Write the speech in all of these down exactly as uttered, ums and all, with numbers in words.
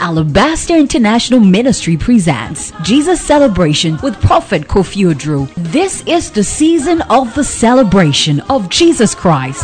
Alabaster International Ministry presents Jesus Celebration with Prophet Kofi Oduro. This is the season of the celebration of Jesus Christ.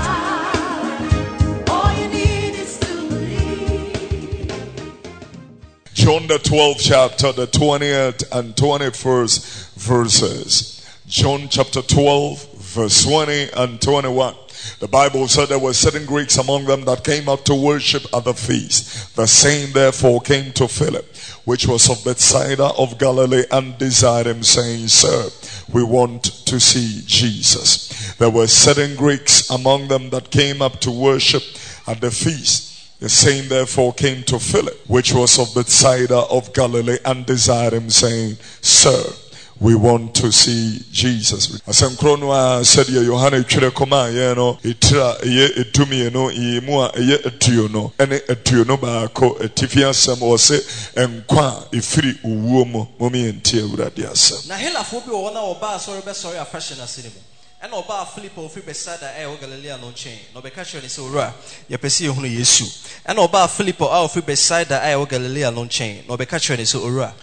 John the twelfth chapter, the twentieth and twenty-first verses. John chapter twelve, verse twenty and twenty-one. The Bible said there were certain Greeks among them that came up to worship at the feast. The same therefore came to Philip, which was of Bethsaida of Galilee, and desired him, saying, Sir, we want to see Jesus. There were certain Greeks among them that came up to worship at the feast. The same therefore came to Philip, which was of Bethsaida of Galilee, and desired him, saying, Sir, we want to see Jesus. Asem kronwa said ye Yohane twere koma ye no etira ye etumi no ye mu a ye etuo no ene etuo no ba ko etifi asem wo se enkwa efiri uwo mu momi enti awurade asem. Na helafo bi wo na oba sorry be sorry afashion asini mu. And oba Philip ofi Bethsaida e o Galilee no nchen no be ka kire ni se owura ye pese ye hunu Yesu. And oba Philip o ofi Bethsaida e o Galilee no nchen no be ka kire ni se owura.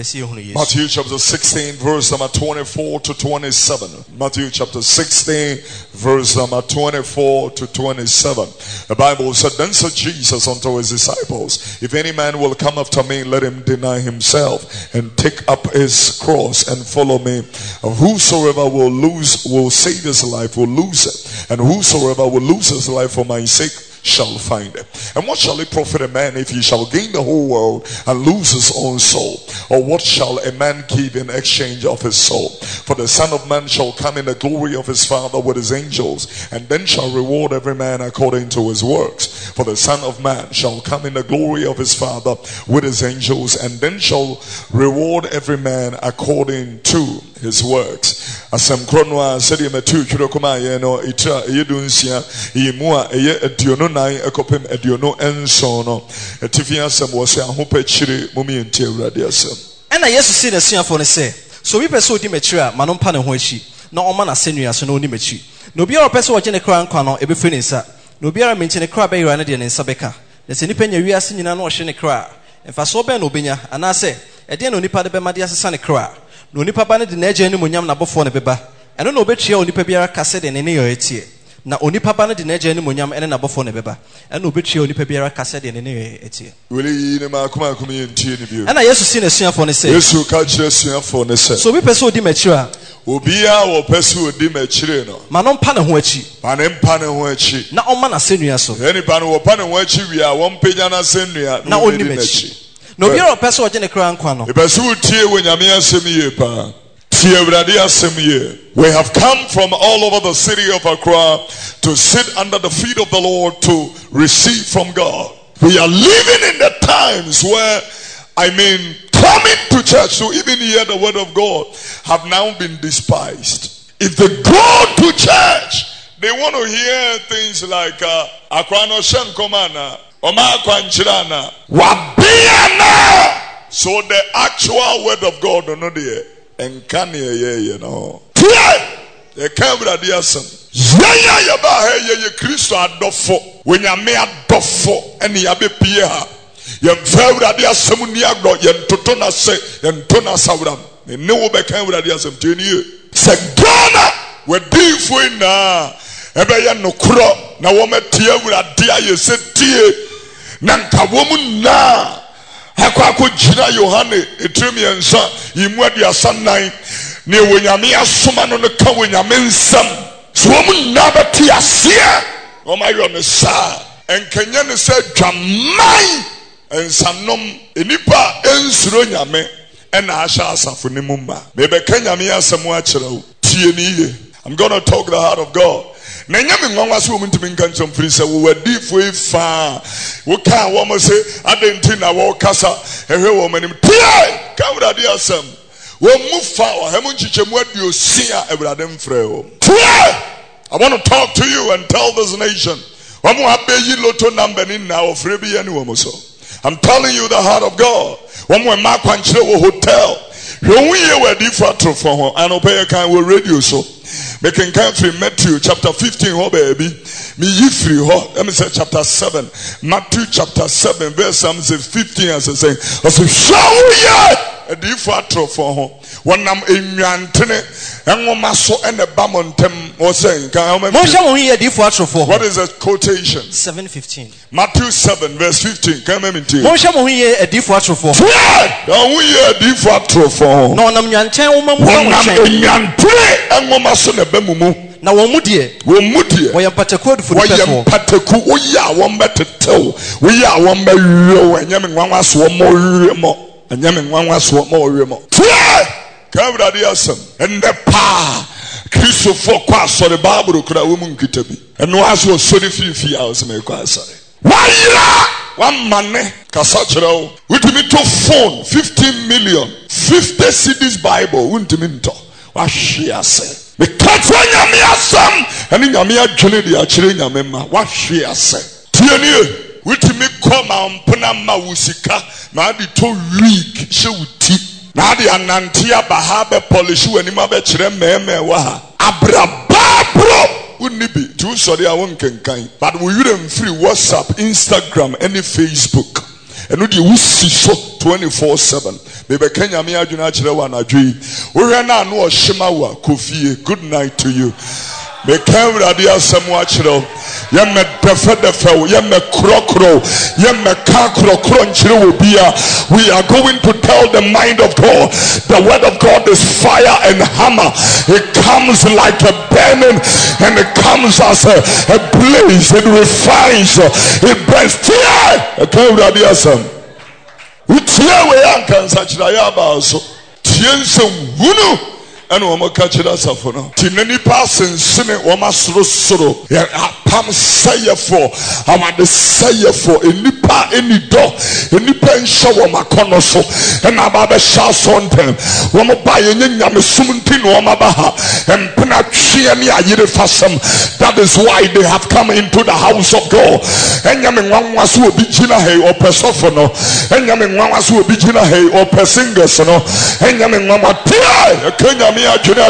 Matthew chapter sixteen, verse number twenty-four to twenty-seven. Matthew chapter sixteen, verse number twenty-four to twenty-seven. The Bible said, Then said Jesus unto his disciples, If any man will come after me, let him deny himself and take up his cross and follow me. And whosoever will lose, will save his life, will lose it. And whosoever will lose his life for my sake shall find it. And what shall it profit a man if he shall gain the whole world and lose his own soul? Or what shall a man give in exchange of his soul? For the Son of Man shall come in the glory of his Father with his angels, and then shall reward every man according to his works. For the Son of Man shall come in the glory of his Father with his angels, and then shall reward every man according to his works. Asem kronwa said ye metu twere koma ye no itra eyedunsia yimua eye aduono nan ekopem aduono enso no etifi asem wo se ahopa chire momi enti awurade asem. Ena Yesu si na suafo ne se so bi pese odi mechire a manompa ne ho achi na oma na senua so na oni mechi na obi a pese wo gye ne kra nkwa no ebefe ne nsa na obi a menti ne kra be yira ne de ne nsa beka na se nipa nya wiase nyina na wo hye ne kra emfa so be na obenya ana se e de na onipa de be made asesa ne kra na onipa ba ne de na agya ne monyam na bofo ne beba eno na obetua onipa biara kase de ne ne yo etie na onipa ba ne de na agya ne monyam ene na bofo ne beba eno obetua onipa biara kase de ne ne yo etie wele ne ma kuma kuma yentie ne bio ena Yesu si na suafo ne se Yesu ka kire suafo ne se so bi pese odi machira obia wo pese odi machire no manompa ne ho achi manempa ne ho achi na oma na senua so eni pa no wo pa ne ho achi wi a wo mpenya na senua na oni machi no bi ro pese wo gye ne kra nkwa no e pese utie wo nyame asem ye pa tie awurade asem ye. We have come from all over the city of Accra to sit under the feet of the Lord to receive from God. We are living in the times where, I mean, coming to church to even hear the word of God have now been despised. If they go to church, they want to hear things like Accra no shenkomana, Oma kwanchirana, Wabiana. So the actual word of God no know there. And can you know? The camera diasem. Yaya yaba he ye Christo adofo. When ya me adofo ene ya be pie ha. Yem fawra diasem ni agro yen toto na se yen to na sawram. Ne wo be camera diasem tieni. Se Ghana we di fo na ebe ye nokro na wo metie awurade aye se tie na nka wo mu na akwa ko jira Yohane etremi ensa yimu aduasa nan ne wonyame asoma no ne ka wonyame nsam so wo na beti ase o ma yo ne sa enkanya ne se dwaman ensanom enipa ensuro nyame ena ahya asafo ne mumba me be kanyame asem a kire wo tie ni ye. I'm going to talk the heart of God. Na nyame nwanwa so wo ntimi nka nchom firi se wo wadi fo ifa wo ka wo mo se adenti na wo kasa ehwe wo manim tie ka wurade asem wo mu fa o hemu nchichemu aduosia ewurade mfrɛ wo tie. I want to talk to you and tell this nation wo mo abeyi lotto number ni na ofre bi ye ni wo mo so. I'm telling you the heart of God. Wo mo ma kwankyere wo hotel When we hear what different from and obey can we radio so. Making country Matthew chapter fifteen, oh baby. Me ye free ho. Let me say chapter seven. Matthew chapter seven, verse some say fifteen as I say. I say, show ye a different from home. When I'm in Yantene, and one maso and a bamontem or saying, what is a quotation? seven fifteen. Matthew seven, verse fifteen. Come in to Monsha Mohiye a different for. Yeah, we are different from. No, I'm Yantan woman. When I'm in Yantene, and one maso and a bemumu. Now, one mudie, we mudie, we are patakud for the pataku. We are one better tell. We are one by you, and Yamin one was one more. And Yamin one was one more. Come and the power. Christopher Quas or the Bible could a woman kitabi. And was was so fifty hours make sorry. Why one money Casachero with me to phone fifteen million fifty C Ds Bible wouldn't mean to what she has said. The catch when Yamia Sam and in Yamia Julia Chilina Mema what she has said. Tiania with me come on Panama Wusika, Madi to weak, she would teach. Nadi anantia bahabe polishu and imabe chire meme waha. Abrababro wouldn't be too sorry I won't can kind. But we wouldn't free WhatsApp, Instagram, any Facebook. And would you see so twenty-four seven. Baby Kenya mi ajuna chire wa na dwi. We na no shimawa Kofi. Good night to you. Me camera dia samwa chiro ye me defe defe ye me kro kro ye me ka kro kro nchire obia. We are going to tell the mind of God. The word of God is fire and hammer. It comes like a burning and it comes as a, a blaze. It refines, it burns. Tie camera dia sam utie we anka nsachira ya ba so tie nsem hunu. And we catch it as a phone. Tinani pass and sin it, Wama Sro Sro. Pam say for, I want to say for a nipa any door, a nipa and shower my conoso, and Ababa shouts on them. Wama buy a yam sumuntin Wamabaha, and Penachiani Ayirifasam. That is why they have come into the house of God. And Yamin was will be Jinahe or Persophono, and Yamin was will be Jinahe or Persingersono, and Yamin Mama Tia, Kenya. I'm telling you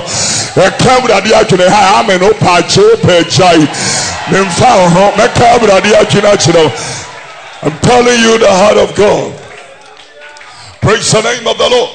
the heart of God. Praise the name of the Lord.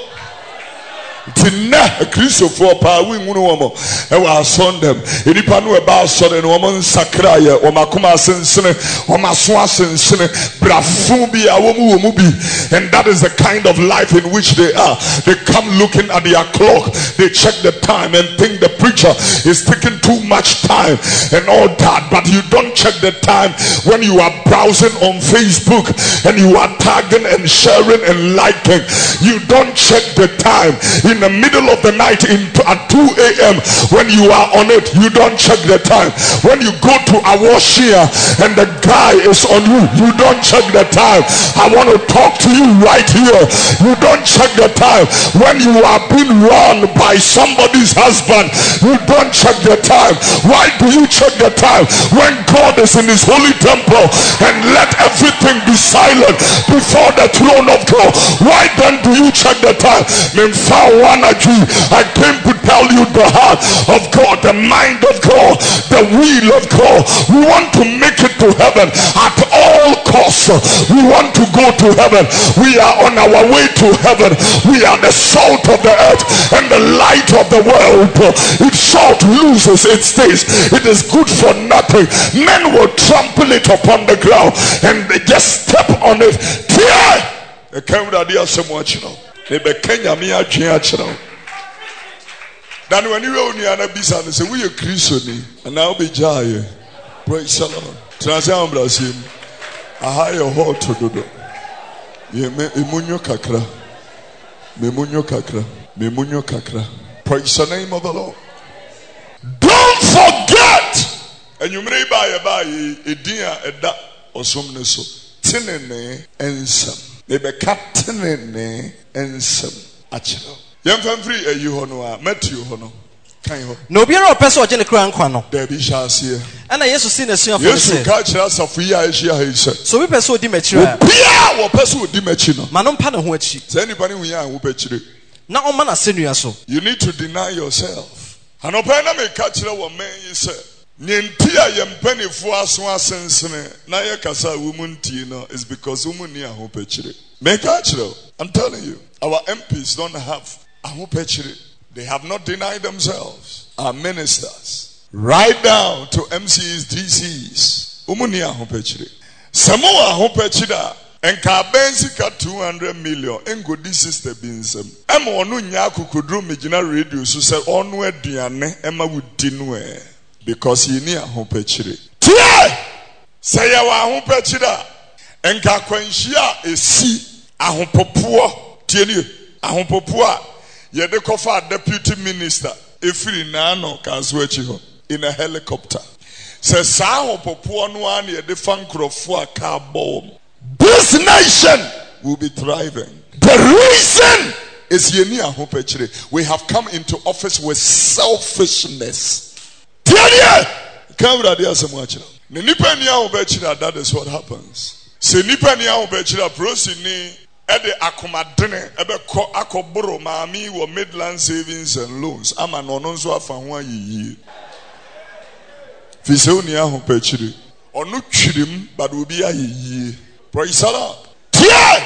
Tina Christopher pa we ngunu omo e wa son dem enipa no e ba so de no omo nsakraye o makoma sensene o maso asensene brafu bi a wo mu wo mu bi. And that is the kind of life in which they are. They come looking at their clock, they check the time and think the preacher is taking too much time and all that, but you don't check the time when you are browsing on Facebook and you are tagging and sharing and liking. You don't check the time in the middle of the night in, at two a.m. when you are on it. You don't check the time. When you go to Awashia and the guy is on you, you don't check the time. I want to talk to you right here. You don't check the time. When you are being run by somebody's husband, you don't check the time. Why do you check the time? When God is in his holy temple and let everything be silent before the throne of God, why then do you check the time? I came to tell you the heart of God, the mind of God, the will of God. We want to make it to heaven at all costs. We want to go to heaven. We are on our way to heaven. We are the salt of the earth and the light of the world. If salt loses its taste, it is good for nothing. Men will trample it upon the ground and they just step on it. The camera there so much, you know. They be Kenya me a channel. Then when you only an abyss and say we are Christian and now be jay. Praise the Lord. Transiam Brazil. A higher hall to do. Ye me imunyo kakra. Me munyo kakra. Me munyo kakra. Praise the name of the Lord. Don't forget. And you may buy a buy a dear a da or some so. Tinene and some. They be captain and some achiro. Young fan free a you hono, Matthew hono. No beer or person or general quano. There be shall see. And I used to see the same. Yes, you catch us of we are here. So we pursue Dimetri. Yeah, or pursue Dimetri. Manon Pano, which anybody we are who petri. Na oma na senua so. You need to deny yourself. Anopena me kachira wo men yi se. Nyenti a yempanifo aso asensene na ye kasa wumunti no is because wumuni ahopechire. Me kachira, I'm telling you, our M Ps don't have ahopechire. They have not denied themselves. Our ministers, right down to M Cs, D Cs, wumuni ahopechire. Samoa ahopechire. Enka bensika two hundred million engo di sister binsem ema onu nya akukudru megina radio so say onu aduane ema wudi no e because ye ni ahopechire tie say ya wa ahopechire enka kwanhia esi ahopopo tie ni ahopopo a ye de kofa deputy minister efiri na no kaso achi ho in a helicopter say sa ahopopo no an ye de fankrofo aka bom. This nation will be thriving. The reason is we have come into office with selfishness. That is what happens. Ede akomadene ebe ko akoboro maami wo Midland Savings and Loans ama no no nso afa ho ayiyi fise oni ahopechiri onu twirim but obi ayiyi. Praise the Lord. Yeah.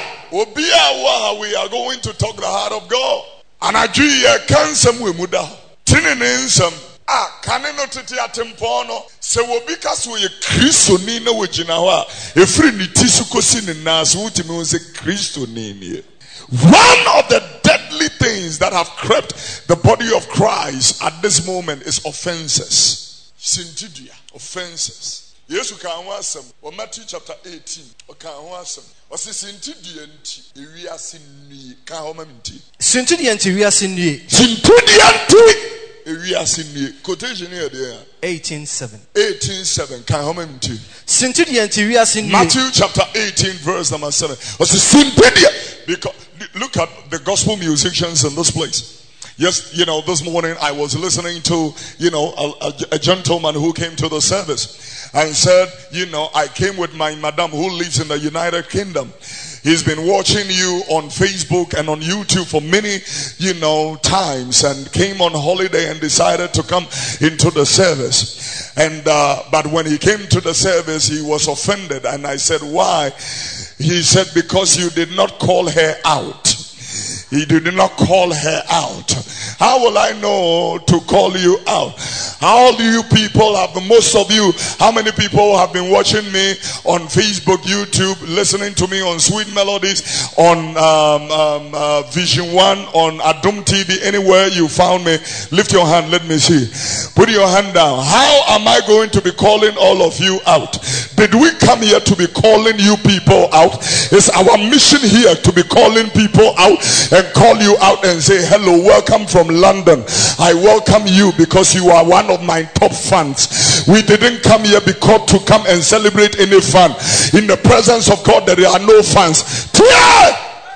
We are going to talk the heart of God. And I do ye cansem we muda. Tinininsem. Ah, kaneno titi atempono. Se wobika so ye Kristo ni na wojinawa. Efri ni tisuko sini nasu utimi unse Kristo ni. One of the deadly things that have crept the body of Christ at this moment is offenses. Sintidia. Offenses. Yesu kan ho asem o Matthew chapter eighteen o kan ho asem o se sintidie nti ewiase nui kan ho mamti sintidie nti ewiase nui sintidie nti ewiase nui quotation here there eighteen seven eighteen seven kan ho mamti sintidie nti ewiase nui Matthew chapter eighteen verse number seven o se sintidie because look at the gospel musicians in this place. Yes, you know, this morning I was listening to, you know, a, a, a gentleman who came to the service and said, you know, I came with my madam who lives in the United Kingdom. He's been watching you on Facebook and on YouTube for many, you know, times and came on holiday and decided to come into the service. And, uh, but when he came to the service, he was offended. And I said, why? He said, because you did not call her out. He did not call her out. How will I know to call you out? How do you people have, most of you, how many people have been watching me on Facebook, YouTube, listening to me on Sweet Melodies, on um, um, uh, Vision One, on Adum T V, anywhere you found me? Lift your hand, let me see. Put your hand down. How am I going to be calling all of you out? Did we come here to be calling you people out? It's our mission here to be calling people out and call you out and say, hello, welcome from London. I welcome you because you are one of my top fans. We didn't come here because to come and celebrate any fun. In the presence of God, there are no fans. Yeah!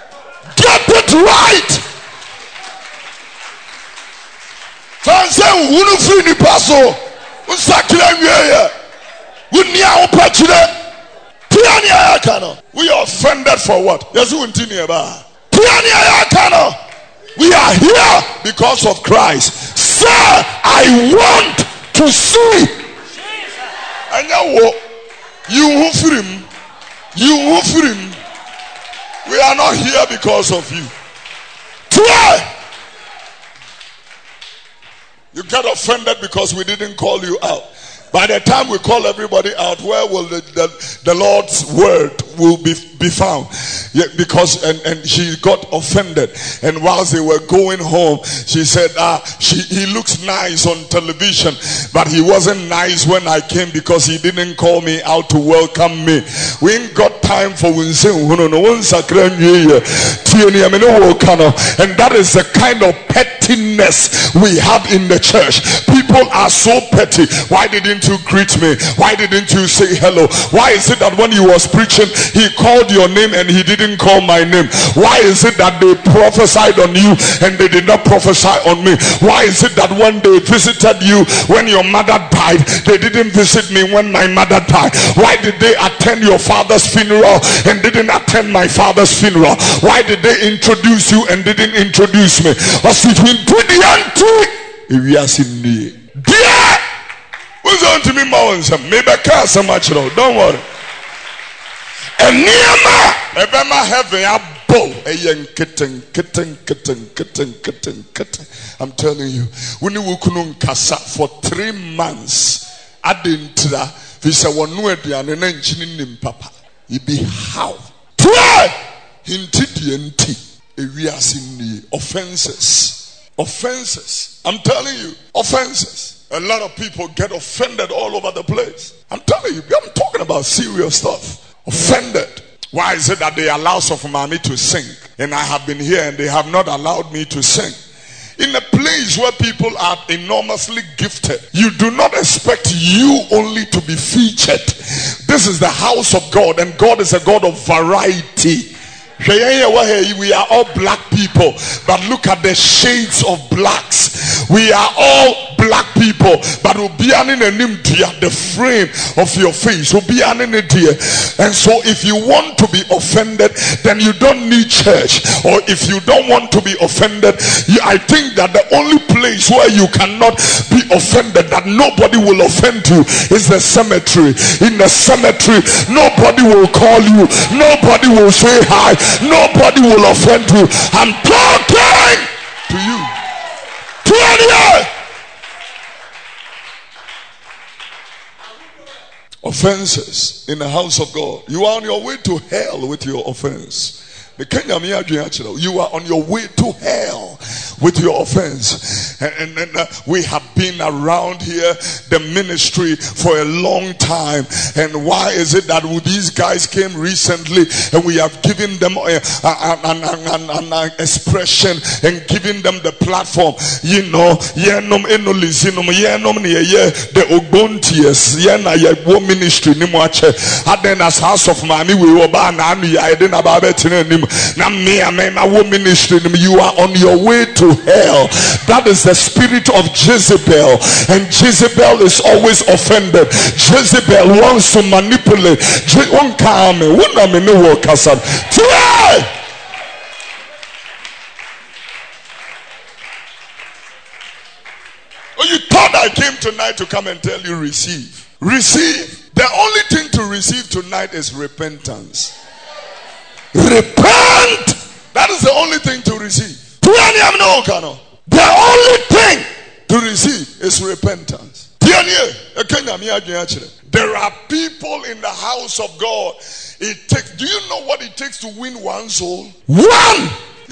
Get it right! Fans say, "Wunu free ni paso, unsakira nyeya, wunia opachire." We are offended for what? Yes, we are here because of Christ. Sir, I want to see. And you who him, you who him. We are not here because of you. Try. You get offended because we didn't call you out. By the time we call everybody out, where will the, the, the Lord's word will be, be found? Yeah, because and, and she got offended. And whilst they were going home, she said, ah, she, he looks nice on television, but he wasn't nice when I came because he didn't call me out to welcome me. We ain't got time for and that is the kind of pettiness we have in the church. People are so petty. Why didn't you greet me? Why didn't you say hello? Why is it that when he was preaching, he called your name and he didn't call my name? Why is it that they prophesied on you and they did not prophesy on me? Why is it that when they visited you when your mother died, they didn't visit me when my mother died? Why did they attend your father's funeral funeral and didn't attend my father's funeral? Why did they introduce you and didn't introduce me? What's between twenty and two? If we are seeing me, dear, what's on to me, mountains? Maybe I can't so much, don't worry. And near my Ebema heaven, I bow a young kitten, kitten, kitten, kitten, kitten, kitten. I'm telling you, when you couldn't casa for three months, I didn't try. He said, one word, and an engine in papa. He be how? Try! Hinted the empty. We are seeing the offenses. Offenses. I'm telling you, offenses. A lot of people get offended all over the place. I'm telling you, I'm talking about serious stuff. Offended. Why is it that they allow Sofumami to sing and I have been here and they have not allowed me to sing? In a place where people are enormously gifted, you do not expect you only to be featured. This is the house of God, and God is a God of variety. We are all black people, but look at the shades of blacks. We are all black people, but we'll be in the frame of your face. We'll be in dear. And so if you want to be offended, then you don't need church. Or if you don't want to be offended, I think that the only place where you cannot be offended, that nobody will offend you, is the cemetery. In the cemetery, nobody will call you, nobody will say hi, nobody will offend you. I'm talking to you. twenty offenses in the house of God. You are on your way to hell with your offense. You are on your way to hell with your offense. And, and, and uh, we have been around here, the ministry, for a long time. And why is it that these guys came recently and we have given them uh, an, an, an, an, an expression and given them the platform? You know, the Ogontias, Yena ministry, and then as house of Mami, we were ban I didn't about it. Now me and my ministry, you are on your way to hell. That is the spirit of Jezebel, and Jezebel is always offended. Jezebel wants to manipulate. Oh, you thought I came tonight to come and tell you receive. Receive. The only thing to receive tonight is repentance. Repent. That is the only thing to receive. The only thing to receive is repentance. There are people in the house of God. It takes. Do you know what it takes to win one soul? One.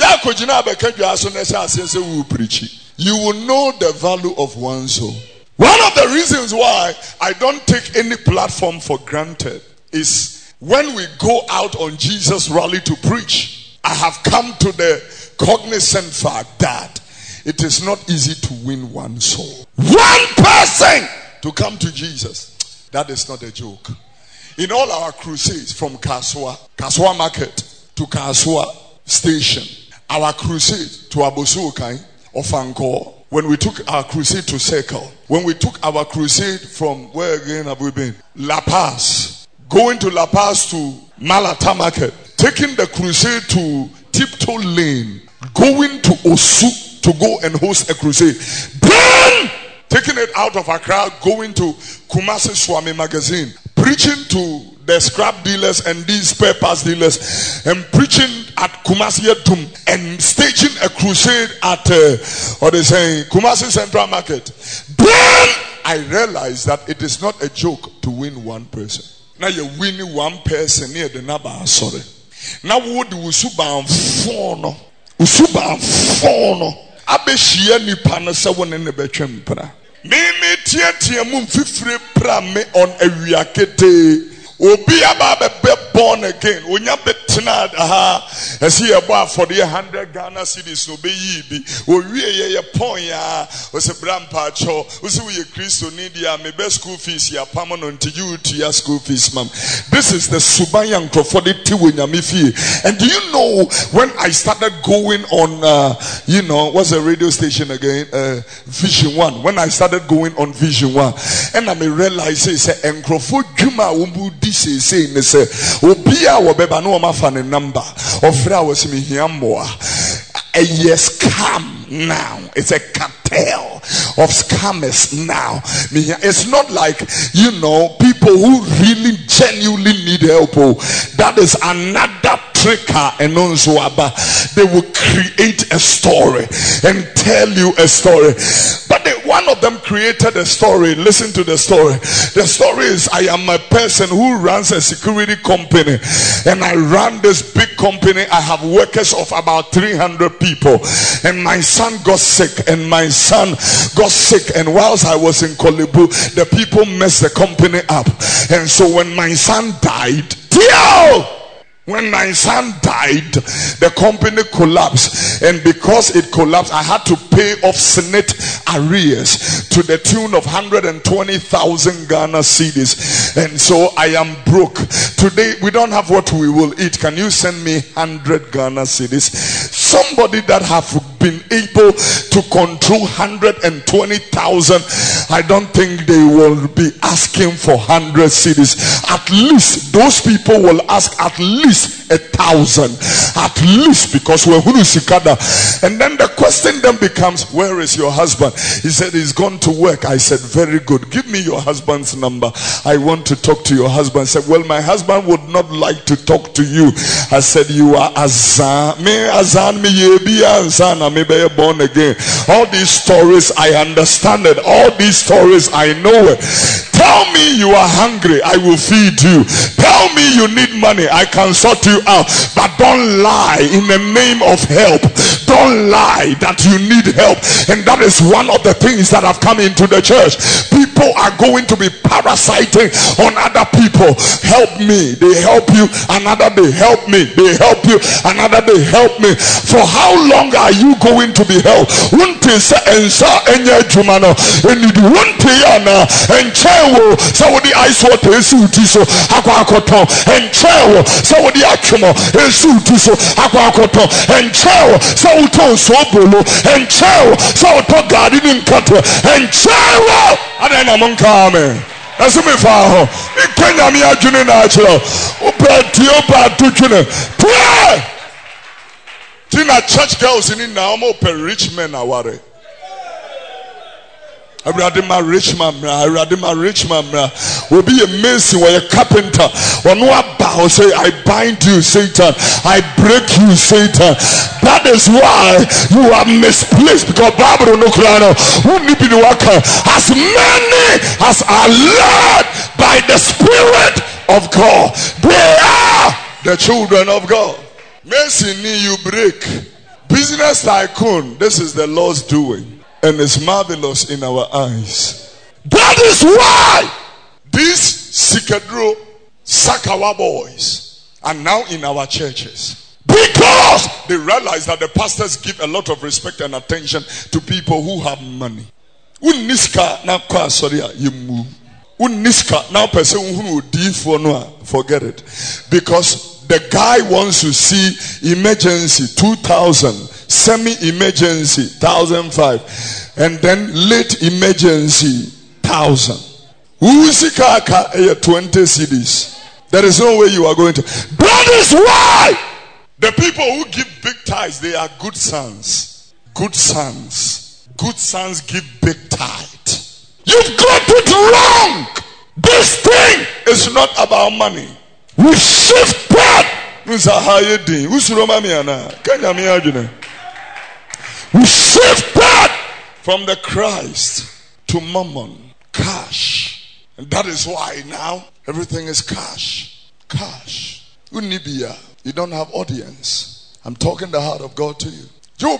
You will know the value of one soul. One of the reasons why I don't take any platform for granted is when we go out on Jesus Rally to preach, I have come to the cognizant fact that it is not easy to win one soul. One person to come to Jesus. That is not a joke. In all our crusades from Kaswa, Kaswa Market to Kaswa Station, our crusade to Abosuokai of Angkor, when we took our crusade to Circle, when we took our crusade from, where again have we been? La Paz. Going to La Paz to Malata Market, taking the crusade to Tiptoe Lane, going to Osu to go and host a crusade. Then taking it out of Accra, going to Kumasi Swami Magazine, preaching to the scrap dealers and these spare parts dealers, and preaching at Kumasi Yatum, and staging a crusade at uh, what they say, Kumasi Central Market. Then I realized that it is not a joke to win one person. Now you're winning one person near the Naba. Sorry. Now what do Usuba Fono? Usuba Fono. Abeshia ni panasa one in the Bechempra. Mimi tia tia mum fifre pra me on a wiakete. Obi ababe be born again. Unya be tenad aha as he about for the hundred Ghana cities no be be o wie ye pon ya o se brampa cho o se we Christo need ya me be school fees ya permanent you to your school fees mam. This is the Subayan Crofodity Winyami fee. And do you know when I started going on uh, you know what's the radio station again, uh, Vision One, when I started going on Vision One and I may realize say encrofo dwuma wumbu di say say ne say obia wo beba no ma fa ne number ofra was me hiamoa a yes scam now. It's a cartel of scammers now. It's not like, you know, people who really genuinely need help. That is another tricker and also they will create a story and tell you a story. But they, one of them created a story. Listen to the story. The story is, I am a person who runs a security company and I run this big company. I have workers of about three hundred people and my son got sick and my son got sick and whilst I was in Kolibu, the people messed the company up. And so when my son died, Tio! When my son died, the company collapsed. And because it collapsed, I had to pay off Senate arrears to the tune of one hundred twenty thousand Ghana cedis. And so I am broke. Today, we don't have what we will eat. Can you send me one hundred Ghana cedis? Somebody that have been able to control one hundred twenty thousand, I don't think they will be asking for one hundred cedis. At least, those people will ask at least a thousand, at least, because we're Hunusikada. And then the question then becomes, where is your husband? He said he's gone to work. I said, very good, give me your husband's number. I want to talk to your husband. He said, well, my husband would not like to talk to you. I said, you are Azan, me Azan, me yebi Azan, me be born again. All these stories I understand it. All these stories I know it. Tell me you are hungry, I will feed you. Tell me you need money, I can sort you out. But don't lie in the name of help. Don't lie that you need help. And that is one of the things that have come into the church. People are going to be parasiting on other people. Help me, they help you. Another day, help me, they help you. Another day, help me. For how long are you going to be helped? So the ice water is so aquacoton and travel. So the actual is so aquacoton and travel. So to so bolo and travel. So to gardening cutter and travel. And then among coming. That's me for it. Can you a junior natural? Open to your bad to junior. Pray. Tina church girls in now more per rich men are worried. I rather my rich man, I rather my rich man will be a mason or a carpenter. Or no about say, I bind you, Satan, I break you, Satan. That is why you are misplaced, because Bible no crano who need to work as many as are led by the Spirit of God. They are the children of God. Mason you break. Business tycoon, this is the Lord's doing. And it's marvelous in our eyes. That is why these Sikedro Sakawa boys are now in our churches. Because they realize that the pastors give a lot of respect and attention to people who have money. Uniska na kwa sorry you move. Uniska now person who do for no forget it. Because the guy wants to see emergency two thousand, semi-emergency one thousand five, and then late emergency one thousand. Usikaka twenty cedis. There is no way you are going to. That is why the people who give big tithes, they are good sons. Good sons. Good sons give big tithe. You've got it wrong. This thing is not about money. We shift back. We shift back from the Christ to mammon, cash. And that is why now everything is cash. Cash. You don't have audience. I'm talking the heart of God to you. You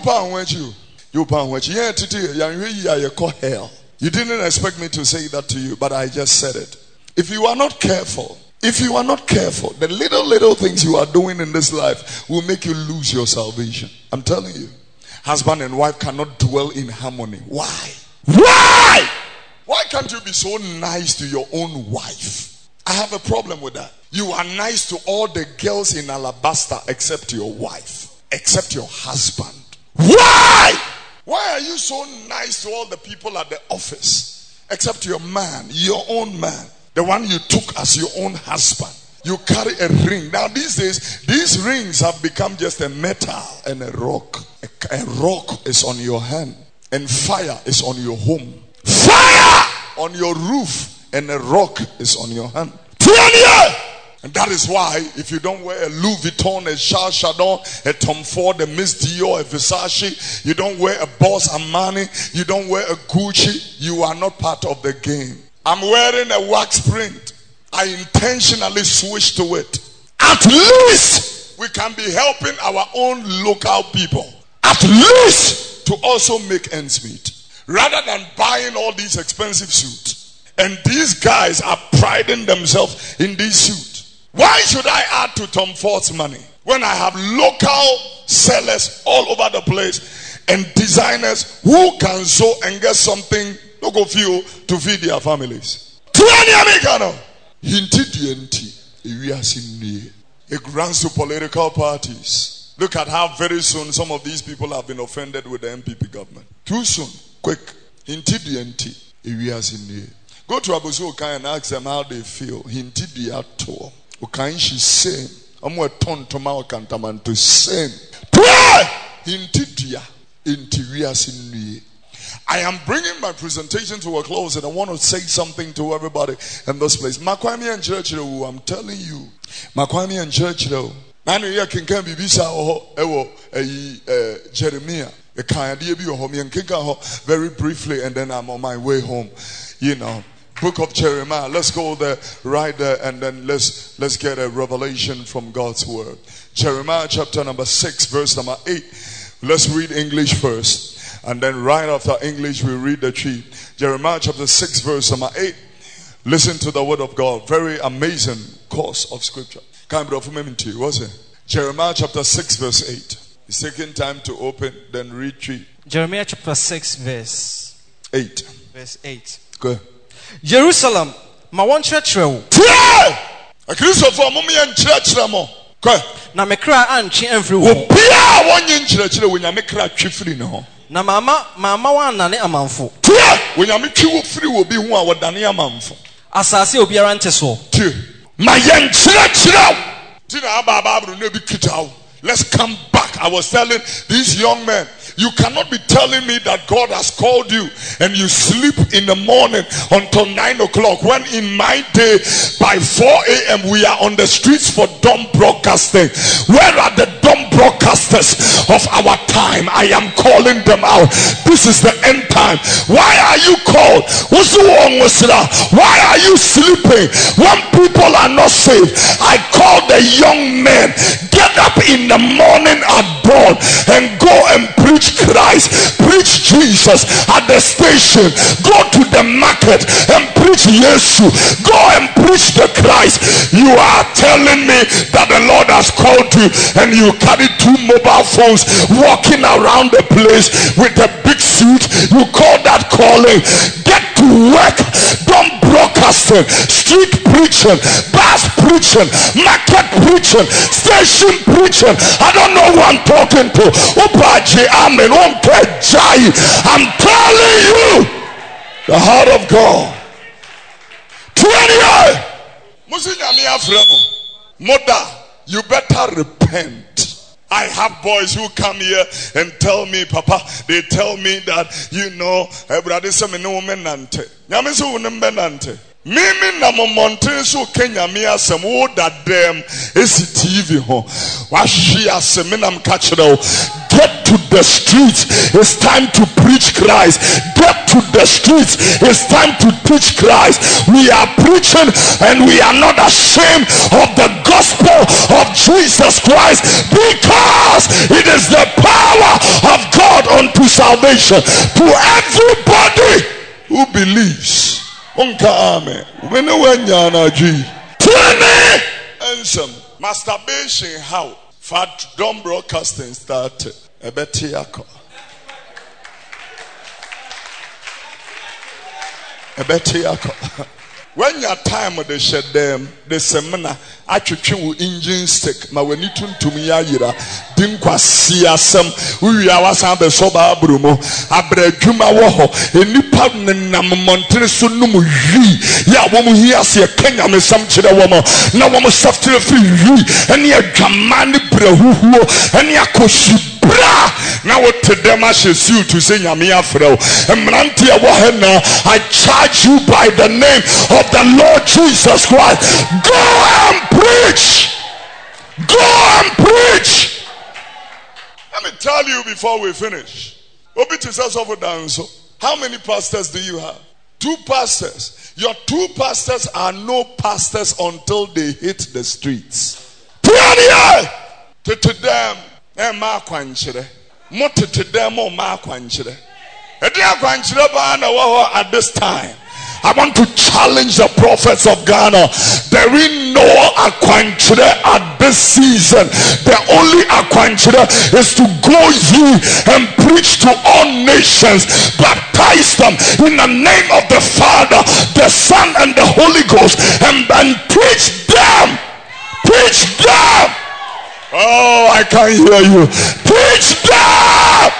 You didn't expect me to say that to you, but I just said it. If you are not careful, If you are not careful, the little, little things you are doing in this life will make you lose your salvation. I'm telling you. Husband and wife cannot dwell in harmony. Why? Why? Why can't you be so nice to your own wife? I have a problem with that. You are nice to all the girls in Alabaster except your wife, except your husband. Why? Why are you so nice to all the people at the office except your man, your own man, the one you took as your own husband? You carry a ring. Now these days, these rings have become just a metal and a rock. A, a rock is on your hand and fire is on your home. Fire on your roof and a rock is on your hand. And that is why if you don't wear a Louis Vuitton, a Charles Chardon, a Tom Ford, a Miss Dior, a Versace, you don't wear a Boss Armani, you don't wear a Gucci, you are not part of the game. I'm wearing a wax print. I intentionally switched to it. At least we can be helping our own local people. At least to also make ends meet. Rather than buying all these expensive suits. And these guys are priding themselves in these suits. Why should I add to Tom Ford's money when I have local sellers all over the place and designers who can sew and get something local few to feed their families? It grants to political parties. Look at how very soon some of these people have been offended with the M P P government. Too soon, quick. Go to Abuzu Okai and ask them how they feel. Hinti di ato. Okai she same. Amu eton toma okantaman to same. Hinti dia. Inti we are sinye. I am bringing my presentation to a close and I want to say something to everybody in this place. Makwami and Churchill, I'm telling you. Makwami and Churchill. Nanu ya kinkan bibisa oho ewo eh Jeremiah. The kind of home and kinkan very briefly and then I'm on my way home. You know. Book of Jeremiah. Let's go there, right there, and then let's let's get a revelation from God's word. Jeremiah chapter number six, verse number eight. Let's read English first, and then right after English we read the tree. Jeremiah chapter six, verse number eight. Listen to the word of God. Very amazing course of scripture. What's it? Jeremiah chapter six, verse eight. It's taking time to open, then read tree. Jeremiah chapter six, verse eight. Verse eight. Go. Jerusalem, ma won churchre wo. A Christopher mommy and churchre mo. Go. Na me kra antwe amfiri wo. Obia won yin churchre wo nya me kra twefiri ne ho. Na mama mama wan nane amanfo. Wo nya me twi wo firi wo bi hu a wodane amanfo. Asase obiara nte so. Ma yen churchre. Tina aba aba bru na bi kitawo. Let's come back. I was telling these young men, you cannot be telling me that God has called you and you sleep in the morning until nine o'clock when in my day by four a.m. we are on the streets for dumb broadcasting. Where are the dumb broadcasters of our time? I am calling them out. This is the end time. Why are you called? Why are you sleeping when people are not saved? I call the young men, get up in the morning at dawn and go and preach Christ, preach Jesus at the station, go to the market and preach Jesus, go and preach the Christ. You are telling me that the Lord has called you and you carry two mobile phones walking around the place with a big suit. You call that calling? Get to work. Don't broadcasting, street preaching, bus preaching, market preaching, station preaching. I don't know who I'm talking to. I'm telling you, the heart of God. twenty Mother, you better repent. I have boys who come here and tell me, Papa, they tell me that, you know, everybody say me no menante. Nyame so menante. Mimi na mo mountain so Kenya me asem wo that them is T V ho. Wa hwe asem na mka kire. Get to the streets. It's time to preach Christ. Get to the streets. It's time to teach Christ. We are preaching and we are not ashamed of the gospel of Jesus Christ because it is the power of God unto salvation to everybody who believes. Unka ame. Wene wenya na ji. Tenene and some masturbation how fat dumb broadcasting started. Ebetiako. Ebetiako. When your time of the shed them, the semina, I chuchu engine stick, ma when you tun to me yira, dinkwa siya sem, we are was on the soba brumo, abre juma woho, a new partner nam montene sunumu yi, ya woman here see a Kenya me some chida woman, no woman soft to the free yi, and ya gamani brehu, and ya koshi. Now what to them I should you to say Yamia Fro and Mantia Wahena, I charge you by the name of the Lord Jesus Christ. Go and preach. Go and preach. Let me tell you before we finish. How many pastors do you have? Two pastors. Your two pastors are no pastors until they hit the streets. To them. Eh, ma kwanchire. Moto to them or ma kwanchire. At this time, I want to challenge the prophets of Ghana. There is no akwanchire at this season. The only akwanchire is to go ye and preach to all nations. Baptize them in the name of the Father, the Son, and the Holy Ghost, and then preach them. Preach them. Oh, I can't hear you. Preach them.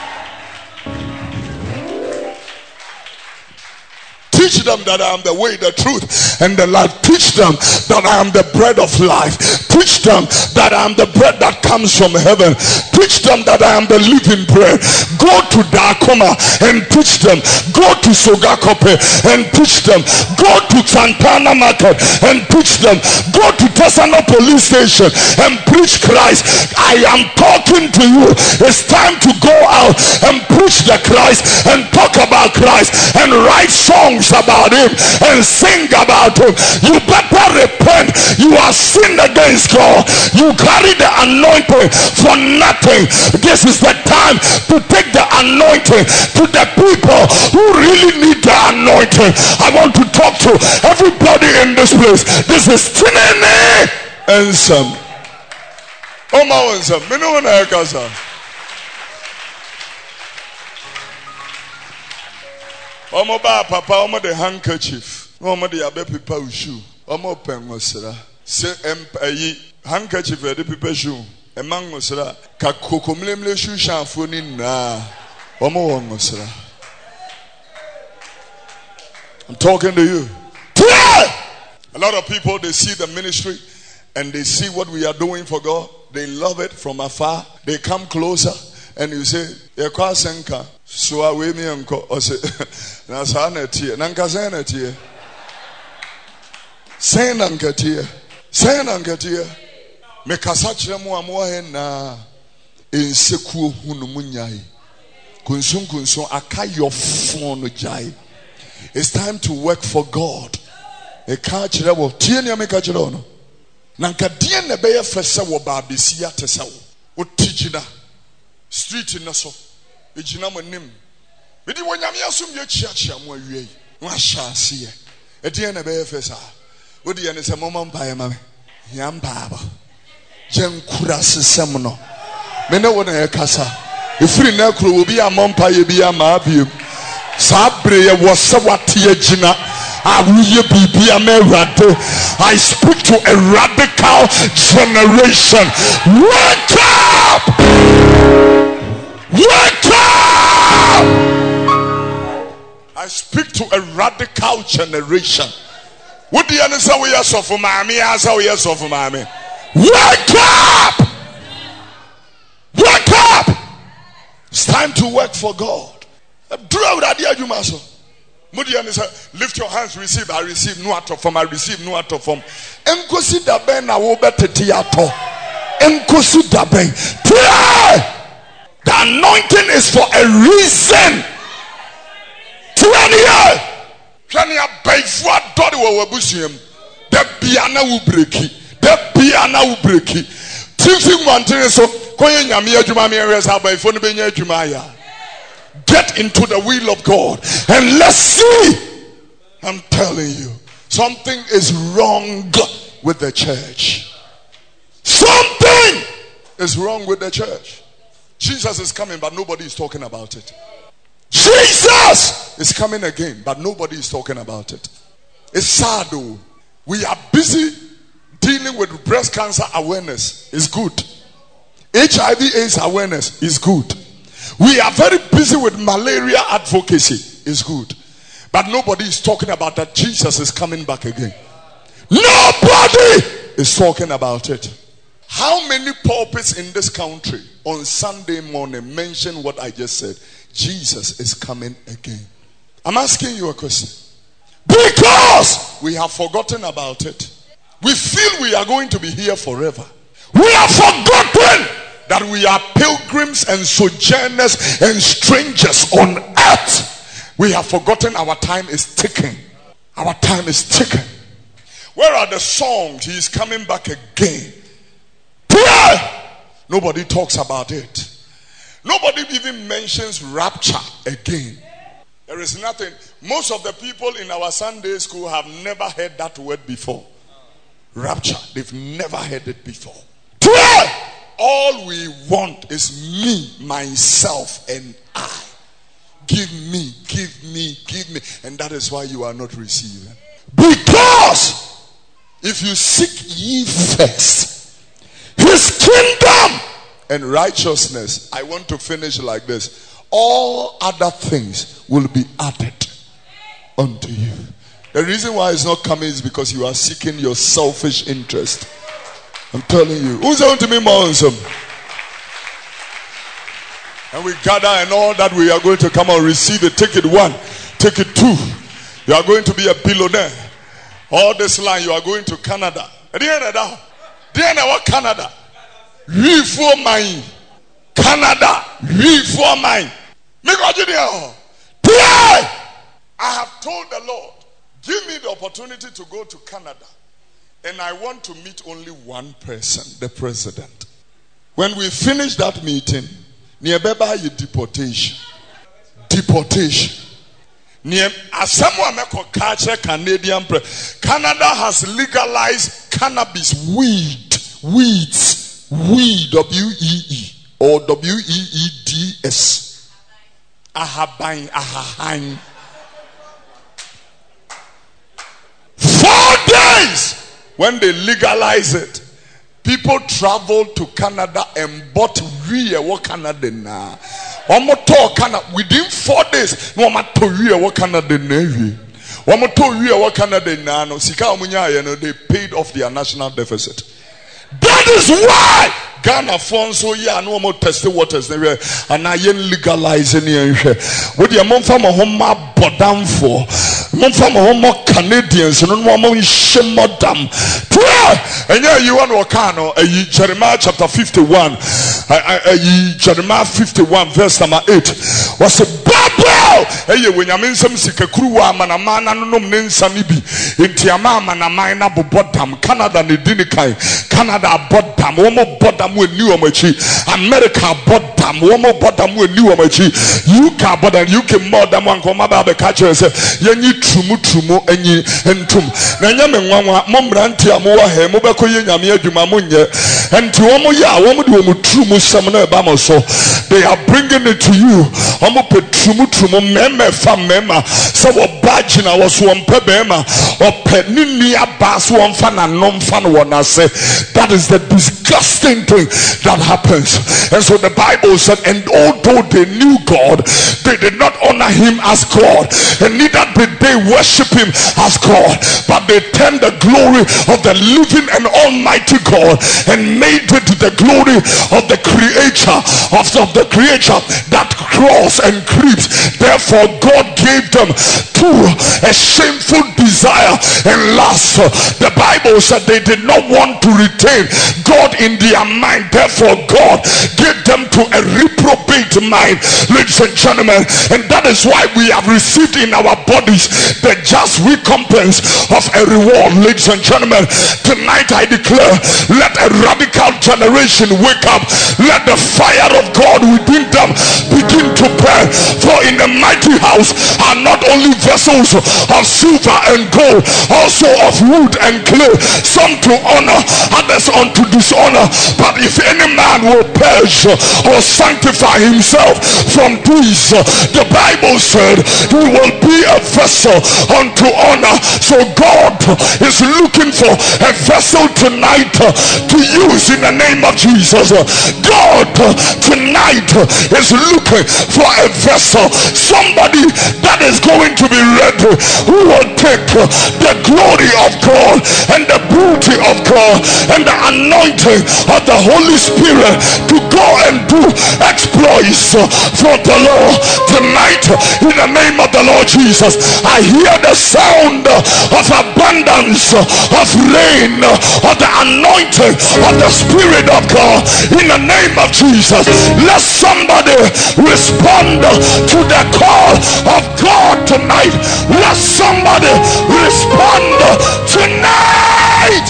Teach them that I am the way, the truth, and the life. Teach them that I am the bread of life. Teach them that I am the bread that comes from heaven. Teach them that I am the living bread. Go to Dakoma and teach them. Go to Sogakope and teach them. Go to Santana Market and teach them. Go to Tesano police station and preach Christ. I am talking to you. It's time to go out and preach the Christ and talk about Christ and write songs about him and sing about him. You better repent. You are sinned against God. You carry the anointing for nothing. This is the time to take the anointing to the people who really need the anointing. I want to talk to everybody in this place. This is Tinene and some. Oh my some. Me no na ekasa. Omo ba papa omo the handkerchief. Omo the abe pipa ushu. Omo pengosra. Se empayi handkerchief e de pipa shoe. Emangosra ka kokomlemle shoe shanfo ni na. Omo wongosra. I'm talking to you. A lot of people, they see the ministry and they see what we are doing for God. They love it from afar. They come closer and you say, "Yekwa senka." So I we me unko or say na sa na tie na nka sa na tie say na nka tie say na nka tie me kasa kire mu amo he na ensekuo hunu mu nyai kunsun kunsun aka your phone jai. It's time to work for God. E ka kire wo tie ne me ka kire ono na nka die na be ye fese wo ba besia tese wo otigina street na so ejina manim bidi wonyame asum ye chiachia mo awie wa hyase ye edie na be efesa odi ye ne se moma mpae ma me ya mpaaba jenkura sesem no me ne wona ye kasa efiri na kuro obi amompa ye bi ama abiem sabre ye wo se wate agina awuye bibia me rade. I speak to a radical generation. Wake up! Wake up! I speak to a radical generation. What do you understand? We are so for mommy. As we are so for mommy. Wake up! Wake up! It's time to work for God. Draw that idea, you must. Lift your hands, receive. I receive no out of form. I receive no out of form. Enkosi dabe na wo beteti ato. Enkosi dabe. Pray. The anointing is for a reason. Twenty years. Twenty years. Before God will busiem. The piano will break it. The piano will break it. Tiffin wanting so. Koye nyamiya juma mi eres haba ifo ni benye juma ya. Get into the will of God and let's see. I'm telling you, something is wrong with the church. Something is wrong with the church. Jesus is coming, but nobody is talking about it. Jesus is coming again, but nobody is talking about it. It's sad though. We are busy dealing with breast cancer awareness. It's good. H I V AIDS awareness is good. We are very busy with malaria advocacy. It's good. But nobody is talking about that Jesus is coming back again. Nobody is talking about it. How many pulpits in this country on Sunday morning mention what I just said? Jesus is coming again. I'm asking you a question. Because we have forgotten about it. We feel we are going to be here forever. We have forgotten that we are pilgrims and sojourners and strangers on earth. We have forgotten our time is ticking. Our time is ticking. Where are the songs? He is coming back again. Nobody talks about it. Nobody even mentions rapture again. There is nothing. Most of the people in our Sunday school have never heard that word before. Rapture. They've never heard it before. All we want is me, myself, and I. Give me, give me, give me. And that is why you are not receiving. Because if you seek ye first his kingdom and righteousness, I want to finish like this. All other things will be added unto you. The reason why it's not coming is because you are seeking your selfish interest. I'm telling you. Who's going to be more handsome? And we gather and all that we are going to come and receive it. Take it one. Take it two. You are going to be a billionaire. All this line you are going to Canada. At the end of that. The end of what Canada? Reform mine. Canada. Reform mine. I have told the Lord, give me the opportunity to go to Canada. And I want to meet only one person, the president. When we finish that meeting, nearby you deportation. Deportation. Near someone culture Canadian Canada has legalized cannabis weed. Weeds. Weed. W E E or W E E D S. Ahabain. Ahahain. Four days. When they legalize it, people travel to Canada and bought real what Canada na. One more talk Canada within four days. No more to real what Canada na. One more to real what Canada na. No sika omunya ye no, they paid off their national deficit. That is why Ghana funds so yeah no more tested waters there and I yen legalizing here. With your mom from a home bodam for mom from a home Canadians and no more shemodam. And yeah, you want to Kano, Jeremiah chapter fifty-one, Jeremiah fifty-one, verse number eight. Was a Babel. Hey, when you mean some Sikakruwa, Manamana, no Ninsanibi, in Tiamama, Namina, Bobodam, Canada, Nidinikai, Canada, Bodam, one more Bodam with New Amachi, America, Bodam, one more Bodam with New Amachi, U K, Bodam, U K, more than one Comaba, the catcher, Yanni Trumu, Trumu, and Ye, and Tum. Nanyam and Wama, Mombrantia, Moa, Mobako Yamia, Dumamunya, and Tuomoya, Womu, Trumu, Samana, Bamoso. They are bringing it to you. I'm up with Trumu, Trumu, Meme, Fam Mema, so a badge I was one pebema, or Peninia Bass, one fan and non fan one. I say that is the disgusting thing that happens. And so the Bible said, and although they knew God, they did not honor him as God, and neither did they worship him as God, but they turned the glory of the living and almighty God and made it the glory of the creator of, of the creature that crawls and creeps. Therefore God gave them to a shameful desire and lust. The Bible said they did not want to retain God in their mind. Therefore God gave them to a reprobate mind, ladies and gentlemen. And that is why we have received in our bodies the just recompense of a reward, ladies and gentlemen. Tonight I declare, let a radical generation wake up. Let the fire of God within them begin to burn. prepared. For in the mighty house are not only vessels of silver and gold, also of wood and clay, some to honor, others unto dishonor. But if any man will purge or sanctify himself from these, the Bible said he will be a vessel unto honor. So God is looking for a vessel tonight to use in the name of Jesus. God tonight is looking for a vessel, somebody that is going to be ready, who will take the glory of God and the beauty of God and the anointing of the Holy Spirit to go and do exploits for the Lord tonight. In the name of the Lord Jesus, I hear the sound of abundance, of rain, of the anointing of the Spirit of God. In the name of Jesus, let somebody respond to the call of God tonight. Let somebody respond tonight.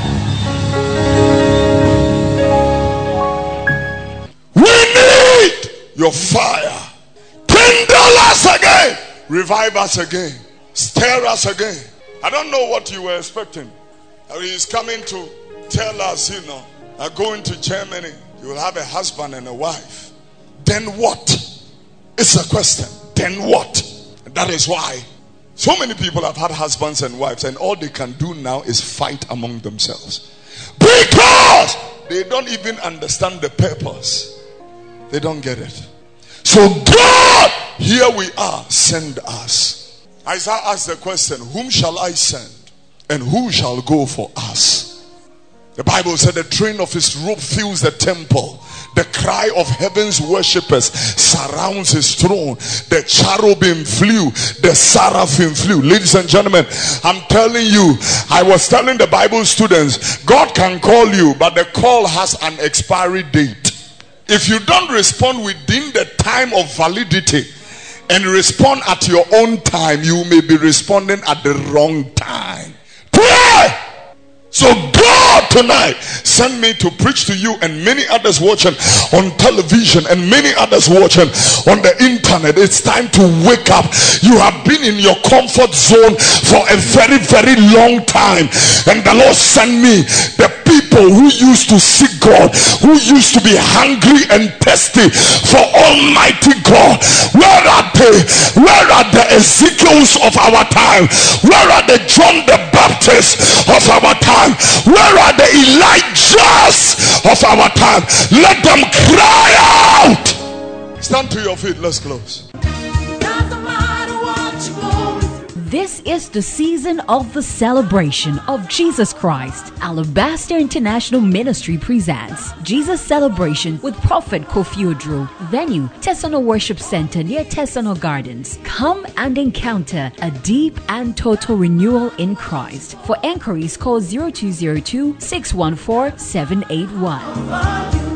We need your fire. Kindle us again. Revive us again. Stir us again. I don't know what you were expecting. He is coming to tell us, you know, I'm going to Germany. You will have a husband and a wife. Then what? It's a question. Then what? And that is why so many people have had husbands and wives, and all they can do now is fight among themselves. Because they don't even understand the purpose. They don't get it. So God, here we are, send us. Isaiah asked the question, whom shall I send? And who shall go for us? The Bible said the train of his robe fills the temple. The cry of heaven's worshippers surrounds his throne. The cherubim flew, the seraphim flew. Ladies and gentlemen, I'm telling you, I was telling the Bible students, God can call you, but the call has an expiry date. If you don't respond within the time of validity and respond at your own time, you may be responding at the wrong time. Pray! So God tonight sent me to preach to you and many others watching on television and many others watching on the internet. It's time to wake up. You have been in your comfort zone for a very, very long time. And the Lord sent me the people who used to seek God, who used to be hungry and thirsty for Almighty God. Where are they? Where are the Ezekiels of our time? Where are the John the Baptist of our time? Where are the Elijahs of our time? Let them cry out. Stand to your feet. Let's close. This is the season of the celebration of Jesus Christ. Alabaster International Ministry presents Jesus Celebration with Prophet Kofi Odro. Venue, Tesano Worship Center near Tesano Gardens. Come and encounter a deep and total renewal in Christ. For enquiries, call zero two zero two, six one four, seven eight one.